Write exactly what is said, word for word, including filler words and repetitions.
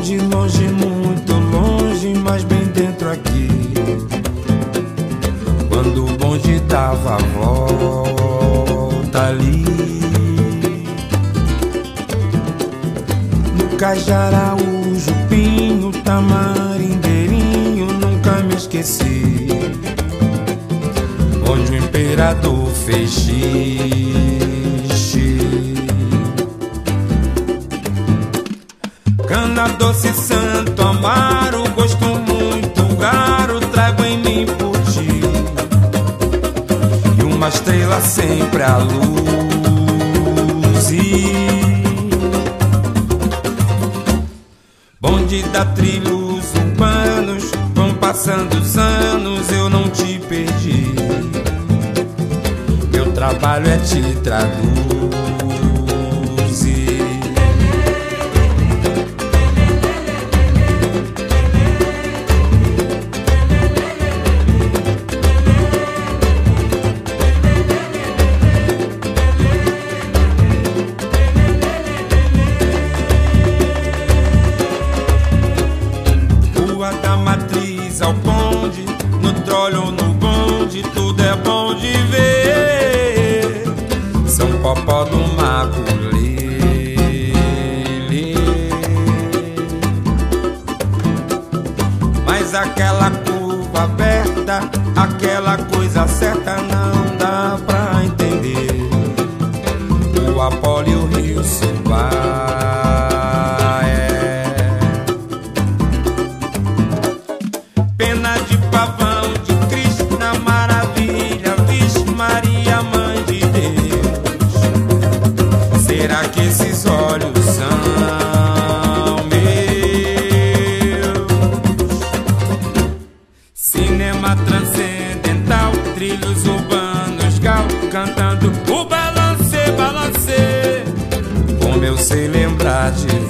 Longe, longe, muito longe, mas bem dentro aqui. Quando o bonde dava a volta ali, no Cajaraújo, Pinho, Tamarindeirinho, nunca me esqueci. Onde o imperador fez xixi. Cana doce, Santo Amaro, gosto muito raro, trago em mim por ti. E uma estrela sempre a luz. Bonde da trilhos urbanos, vão passando os anos, eu não te perdi. Meu trabalho é te traduzir. Rua da Matriz ao Conde, no trolho ou no bonde, tudo é bom de ver. São Popó do Maculele. Mas aquela curva aberta, aquela coisa certa não dá pra entender. O Apolo e o Rio Subar. Pena de pavão, de Krishna, maravilha, Vixe Maria, mãe de Deus. Será que esses olhos são meus? Cinema transcendental, trilhos urbanos, gal, cantando o balance, balance. Como eu sei lembrar de